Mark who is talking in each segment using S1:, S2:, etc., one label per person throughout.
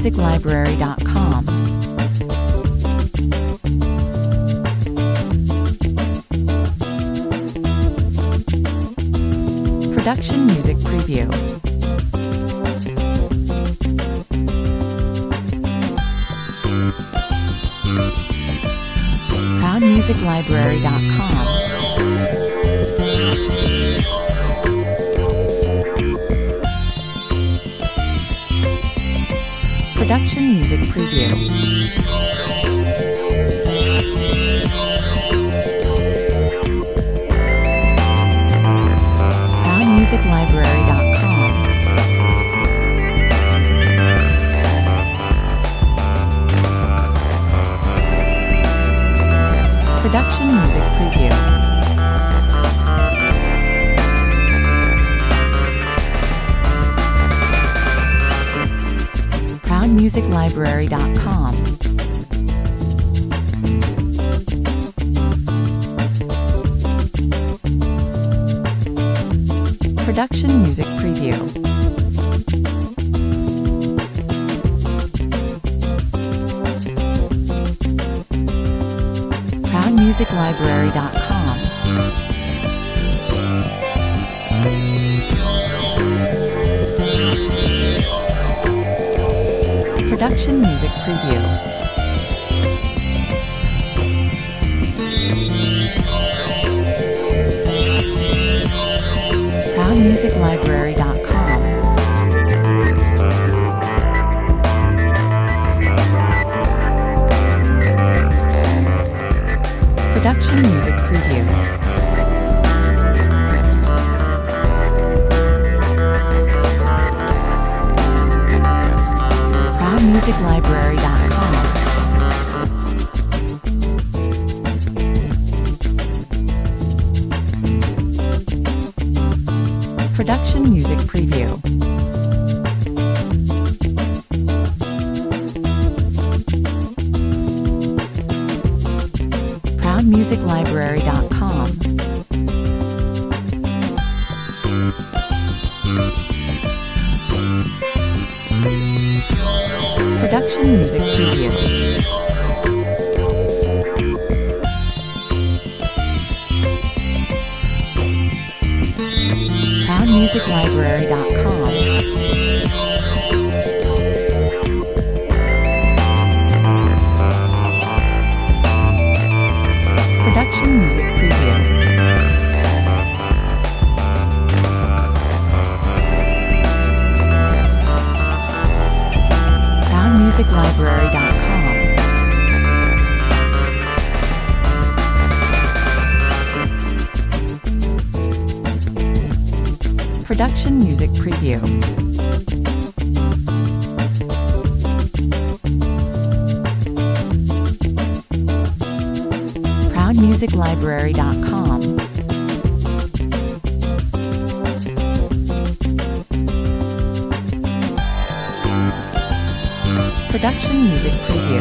S1: ProudMusicLibrary.com. Production Music Preview. ProudMusicLibrary.com. Production Music Preview. ProudMusicLibrary.com. Production Music Preview. ProudMusicLibrary.com. Production Music Preview. ProudMusicLibrary.com. Production Music Preview. ProudMusicLibrary.com. Production Music Preview. ProudMusicLibrary.com. Production Music Preview. ProudMusicLibrary.com. Production Music Preview. ProudMusicLibrary.com. Production Music Preview. ProudMusicLibrary.com. Production Music Preview. ProudMusicLibrary.com. Production Music Preview.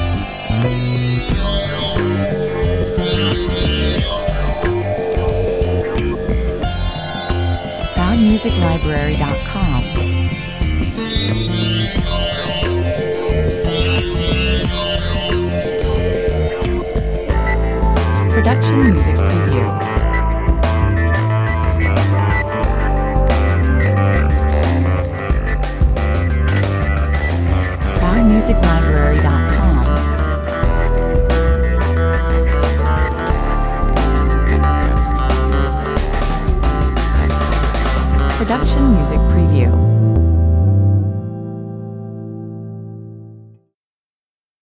S1: ProudMusicLibrary.com. Production Music Preview. ProudMusicLibrary.com. Production Music Preview.